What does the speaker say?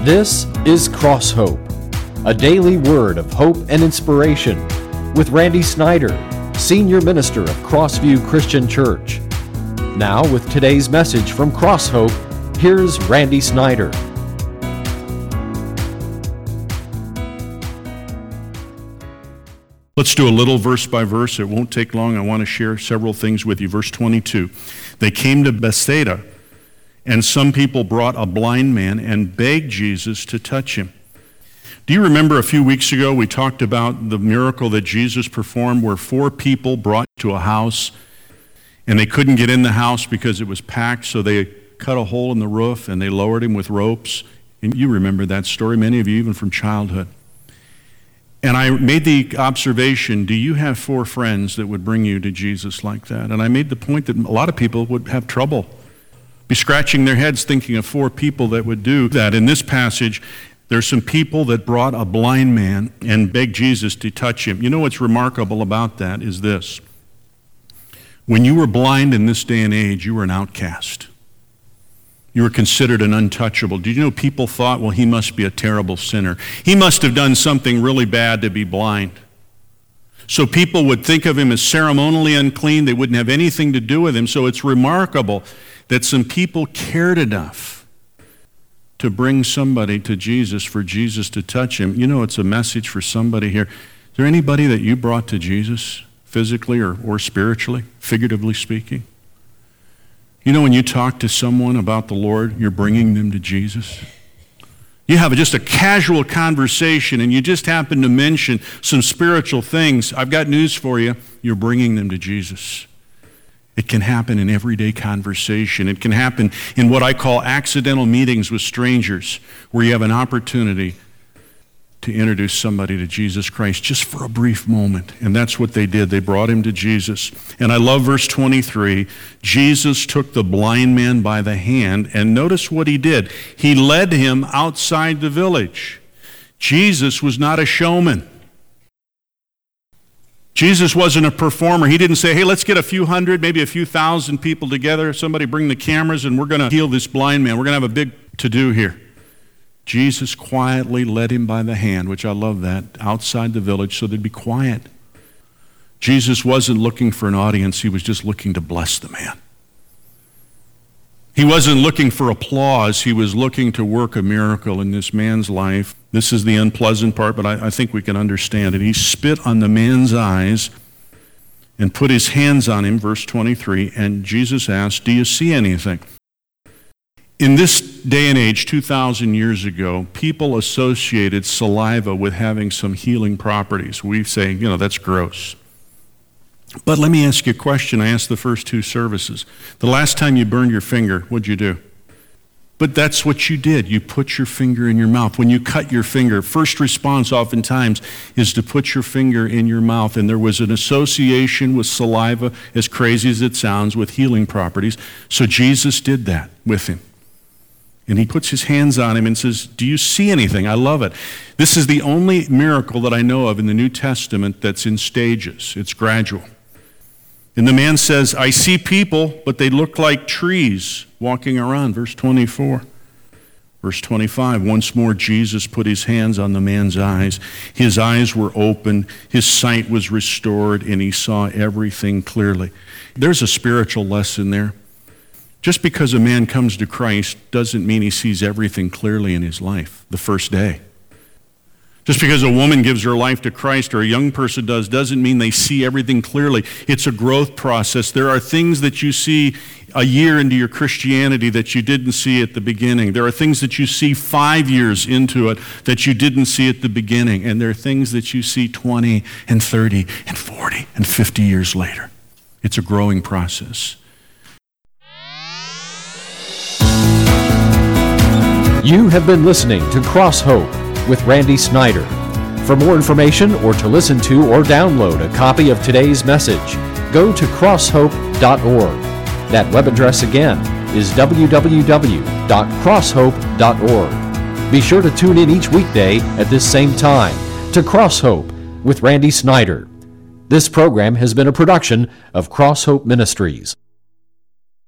This is Cross Hope, a daily word of hope and inspiration with Randy Snyder, Senior Minister of Crossview Christian Church. Now with today's message from Cross Hope, here's Randy Snyder. Let's do a little verse by verse. It won't take long. I want to share several things with you. Verse 22. They came to Bethsaida, and some people brought a blind man and begged Jesus to touch him. Do you remember a few weeks ago we talked about the miracle that Jesus performed where 4 people brought to a house and they couldn't get in the house because it was packed, so they cut a hole in the roof and they lowered him with ropes. And you remember that story, many of you even from childhood. And I made the observation, do you have 4 friends that would bring you to Jesus like that? And I made the point that a lot of people would have trouble, be scratching their heads thinking of 4 people that would do that. In this passage, there's some people that brought a blind man and begged Jesus to touch him. You know what's remarkable about that is this. When you were blind in this day and age, you were an outcast. You were considered an untouchable. Did you know people thought, well, he must be a terrible sinner. He must have done something really bad to be blind. So people would think of him as ceremonially unclean. They wouldn't have anything to do with him. So it's remarkable that some people cared enough to bring somebody to Jesus for Jesus to touch him. You know, it's a message for somebody here. Is there anybody that you brought to Jesus physically or spiritually, figuratively speaking? You know, when you talk to someone about the Lord, you're bringing them to Jesus. You have just a casual conversation and you just happen to mention some spiritual things. I've got news for you. You're bringing them to Jesus. It can happen in everyday conversation. It can happen in what I call accidental meetings with strangers, where you have an opportunity to introduce somebody to Jesus Christ just for a brief moment. And that's what they did. They brought him to Jesus. And I love verse 23. Jesus took the blind man by the hand, and notice what he did. He led him outside the village. Jesus was not a showman. Jesus wasn't a performer. He didn't say, hey, let's get a few hundred, maybe a few thousand people together. Somebody bring the cameras and we're going to heal this blind man. We're going to have a big to-do here. Jesus quietly led him by the hand, which I love that, outside the village so they'd be quiet. Jesus wasn't looking for an audience. He was just looking to bless the man. He wasn't looking for applause. He was looking to work a miracle in this man's life. This is the unpleasant part, but I think we can understand it. He spit on the man's eyes and put his hands on him, verse 23, and Jesus asked, do you see anything? In this day and age, 2,000 years ago, people associated saliva with having some healing properties. We say, that's gross. But let me ask you a question I asked the first 2 services. The last time you burned your finger, what'd you do? But that's what you did. You put your finger in your mouth. When you cut your finger, first response oftentimes is to put your finger in your mouth. And there was an association with saliva, as crazy as it sounds, with healing properties. So Jesus did that with him. And he puts his hands on him and says, do you see anything? I love it. This is the only miracle that I know of in the New Testament that's in stages. It's gradual. And the man says, I see people, but they look like trees walking around. Verse 24. Verse 25, once more Jesus put his hands on the man's eyes. His eyes were open, his sight was restored, and he saw everything clearly. There's a spiritual lesson there. Just because a man comes to Christ doesn't mean he sees everything clearly in his life the first day. Just because a woman gives her life to Christ or a young person doesn't mean they see everything clearly. It's a growth process. There are things that you see a year into your Christianity that you didn't see at the beginning. There are things that you see 5 years into it that you didn't see at the beginning. And there are things that you see 20 and 30 and 40 and 50 years later. It's a growing process. You have been listening to Cross Hope with Randy Snyder. For more information or to listen to or download a copy of today's message, go to crosshope.org. That web address again is www.crosshope.org. Be sure to tune in each weekday at this same time to Cross Hope with Randy Snyder. This program has been a production of Cross Hope Ministries.